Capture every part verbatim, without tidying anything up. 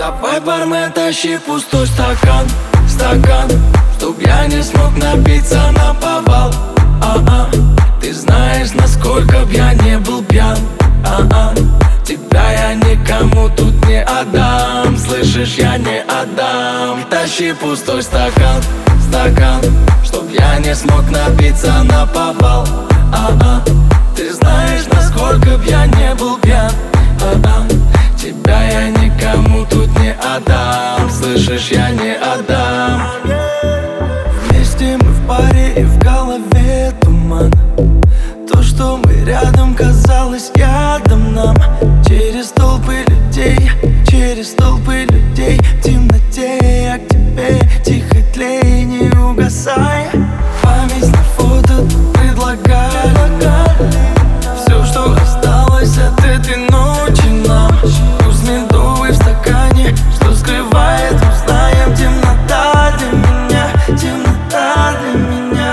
Давай, бармен, тащи пустой стакан, стакан, чтоб я не смог напиться наповал. А-а, ты знаешь, насколько б я не был пьян. А-а, тебя я никому тут не отдам. Слышишь, я не отдам. Тащи пустой стакан, стакан, чтоб я не смог напиться наповал. А-а, ты знаешь, насколько б я не был пьян. А-а, тебя я никому тут не отдам. Слышишь, я не отдам. Вместе мы в паре и в голове туман. То, что мы рядом, казалось ядом нам. Через толпы людей, через толпы людей, в темноте я к тебе тихо тлей, не угасай. Память на фото предлагали все, что осталось от этой ночи нам. Вкус медовый в стакане, что скрывает, узнаем. Темнота для меня, темнота для меня.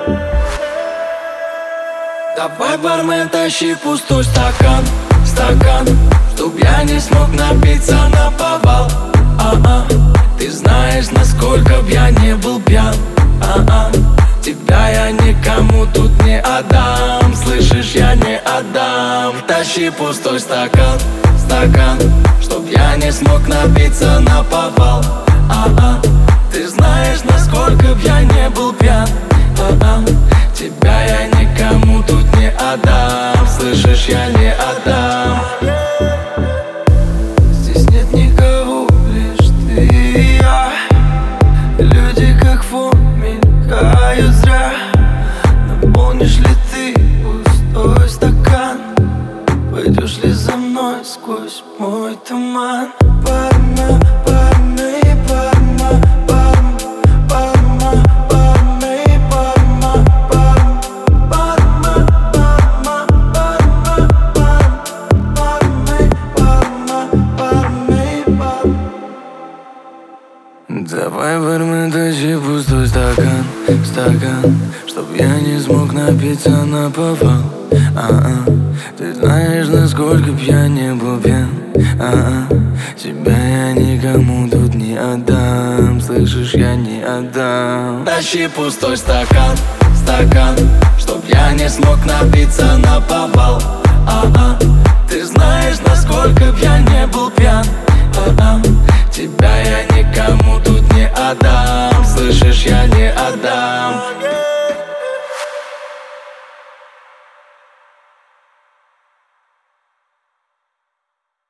Давай, бармен, тащи пустой стакан, стакан, чтоб я не смог напиться наповал. А-а, ты знаешь, насколько б я не был пьян. А-а, тебя я никому тут не отдам. Слышишь, я не отдам. Тащи пустой стакан, стакан, чтоб я не смог напиться наповал. А-а, ты знаешь, насколько б я не был пьян. А-а, тебя я никому тут не отдам. Слышишь, я не отдам. Здесь нет никого, лишь ты и я. Люди как фон мелькают зря. Наполнишь ли ты пустой стакан? Пойдешь ли за мной сквозь мой туман? Парма, парма, парма, парма, парма, парма, парма, парма, парма, парма, парма. Давай, бармен, тащи пустой стакан, стакан, чтоб я не смог напиться наповал. А-а, ты знаешь, насколько б я не был пьян. А-а, тебя я никому тут не отдам. Слышишь, я не отдам. Тащи пустой стакан, стакан, чтоб я не смог напиться наповал. А-а, ты знаешь, насколько б я не был пьян. А-а, тебя я никому тут не отдам.